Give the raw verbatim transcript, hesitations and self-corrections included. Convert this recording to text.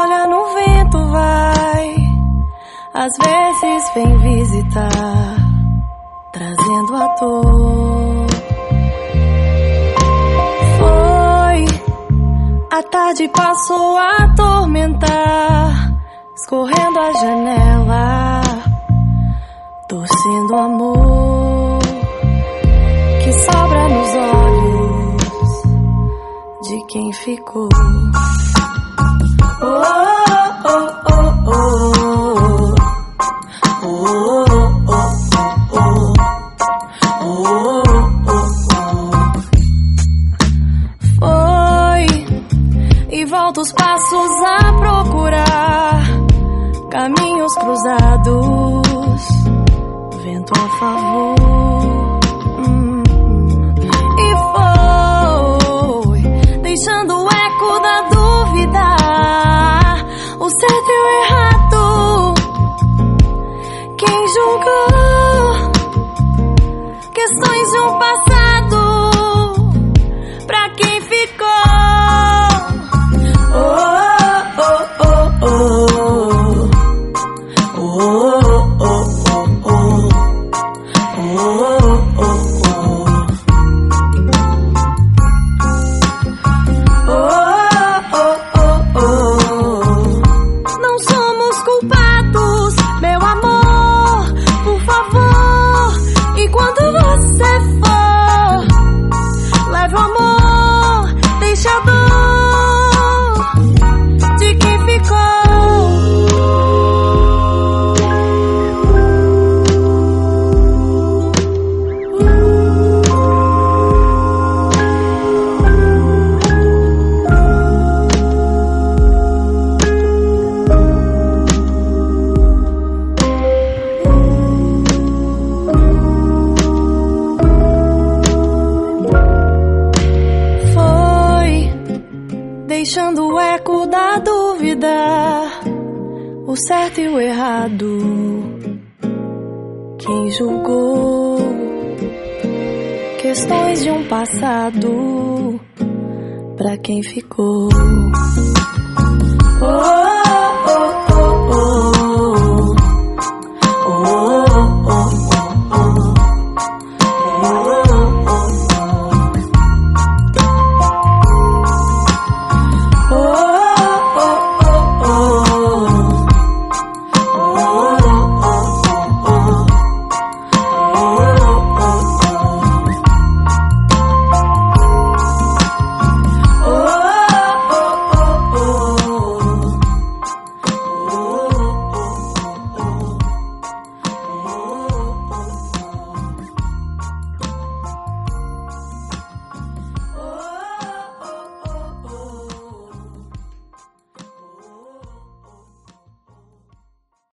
folha no vento vai, às vezes vem visitar, trazendo a dor. Foi, a tarde passou a atormentar, escorrendo a janela, torcendo o amor que sobra nos olhos de quem ficou. Oh, oh, oh, oh, oh. Oh, oh, oh, oh. Oh, oh, oh. Foi, e volta os passos a procurar caminhos cruzados, vento a favor. hum. E foi, deixando o eco da dúvida, o certo e o errado. Quem julgou questões de um passado, pra quem ficou. Oh, oh, oh, oh. Oh, oh, oh, oh. Oh, oh, oh. Oh, oh, oh. Não somos culpados, meu amor, por favor. E quando você for, leve o amor, deixa a dor de quem ficou. Deixando o eco da dúvida, o certo e o errado. Quem julgou questões de um passado, pra quem ficou. Oh,